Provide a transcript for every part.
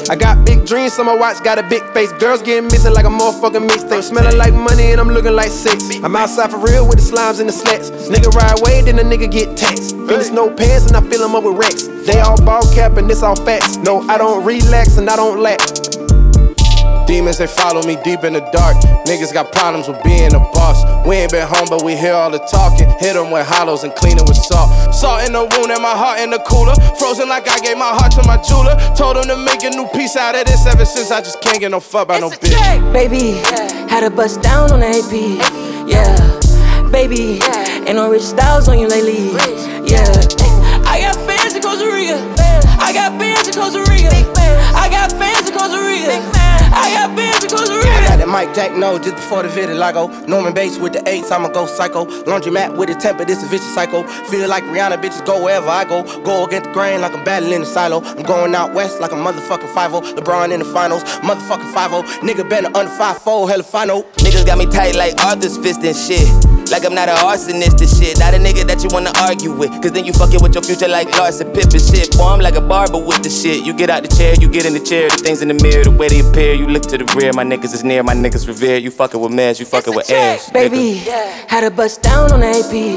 I got big dreams, so my watch got a big face. Girls getting missing like a motherfucking mixtape. Smelling like money and I'm looking like sex. I'm outside for real with the slimes and the slats. Nigga ride away, then the nigga get taxed. Finish no pants and I fill them up with racks. They all ball cap and this all facts. No, I don't relax and I don't lack. Demons, they follow me deep in the dark. Niggas got problems with being a boss. We ain't been home, but we hear all the talking. Hit them with hollows and clean it with salt. Salt in the wound and my heart in the cooler. Frozen like I gave my heart to my jeweler. Told him to make a new piece out of this. Ever since I just can't get no fuck by no bitch. Baby, had to bust down on the AP. Yeah, baby, ain't no rich styles on you lately. Yeah, I got fans in Costa Rica. I got bands in Costa Rica. I got fans in Costa Rica. I got bands in Costa Rica. I got that Mike Jack no just before the vitiligo. Norman Bates with the 8s, I'ma go psycho. Laundromat with the temper, this a vicious cycle. Feel like Rihanna, bitches go wherever I go. Go against the grain like I'm battling the silo. I'm going out west like a motherfucking 5-0. LeBron in the finals, motherfucking 5-0. Nigga better under 5'4", hella final. Niggas got me tight like Arthur's fist and shit. Like I'm not an arsonist and shit. Not a nigga that you wanna argue with. Cause then you fucking with your future like Larson Pippen shit. Boy, I'm like a barber with the shit. You get out the chair, you get in the chair. The things in the mirror, the way they appear. You look to the rear, my niggas is near, my niggas revere. You fucking with meds, you fucking with airs. Baby, had to bust down on the AP.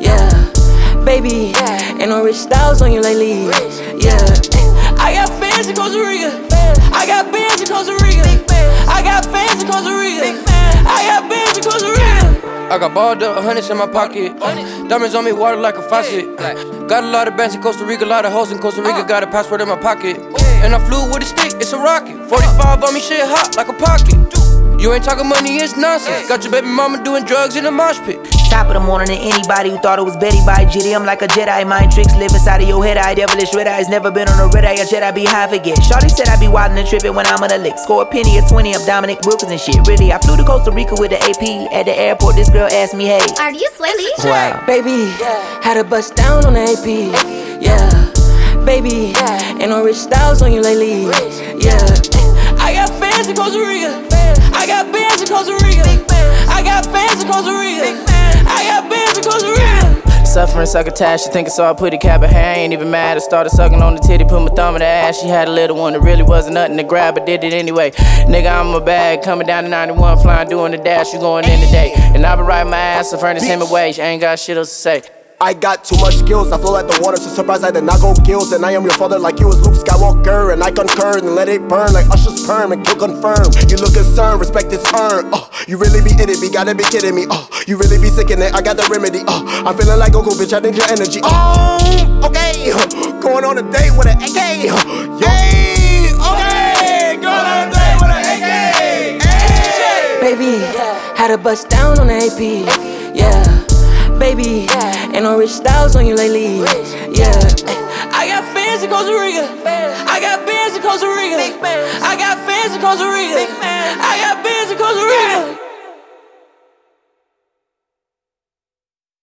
Yeah, baby, ain't no rich styles on you lately. Yeah, I got fans in Costa Rica. I got bands in Costa Rica. I got fans in Costa Rica. I got bands in Costa Rica. I got balled up, 100s in my pocket. Diamonds on me, water like a faucet. Got a lot of bands in Costa Rica, a lot of hoes in Costa Rica. Got a passport in my pocket. And I flew with a stick, it's a rocket. 45 on me, shit hot like a pocket. You ain't talking money, it's nonsense. Got your baby mama doing drugs in a mosh pit. Top of the morning and anybody who thought it was Betty by Jitty. I'm like a Jedi, mind tricks live inside of your head. I devilish red eyes, never been on a red eye. A Jedi be high forget. Shawty said I be wildin' and trippin' when I'm on a lick. Score a penny or 20, I'm Dominic Wilkins and shit. Really, I flew to Costa Rica with the AP. At the airport, this girl asked me, hey, are you Slilly? Wow. Baby, had to bust down on the AP. Yeah, baby, ain't no rich styles on you lately. Yeah, I got fans in Costa Rica. I got bands in Costa Rica. I got fans in Costa Rica. I got bands in Costa Rica. Suffering succotash, she thinking so I put a cap in her. I ain't even mad. I started sucking on the titty, put my thumb in the ass. She had a little one that really wasn't nothing to grab, but did it anyway. Nigga, I'm a bag, coming down to 91, flying, doing the dash, you going in today. And I been riding my ass to Ernest Hemingway. She ain't got shit else to say. I got too much skills, I flow like the water, so surprised I did not go gills. And I am your father like you was Luke Skywalker. And I concur and let it burn like Usher's perm and kill confirm. You look concerned, respect is earned. You really be in it, be gotta be kidding me. You really be sick in it, I got the remedy. I'm feeling like Goku, bitch, I need your energy. Okay, going on a date with an AK. Yay, okay, going on a date with an AK. Hey. Baby, had to bust down on the AP. Yeah, baby, ain't no rich styles on you lately. Yeah, I got fans in Costa Rica. I got bands in Costa Rica. I got fans in Costa Rica. I got bands in Costa Rica.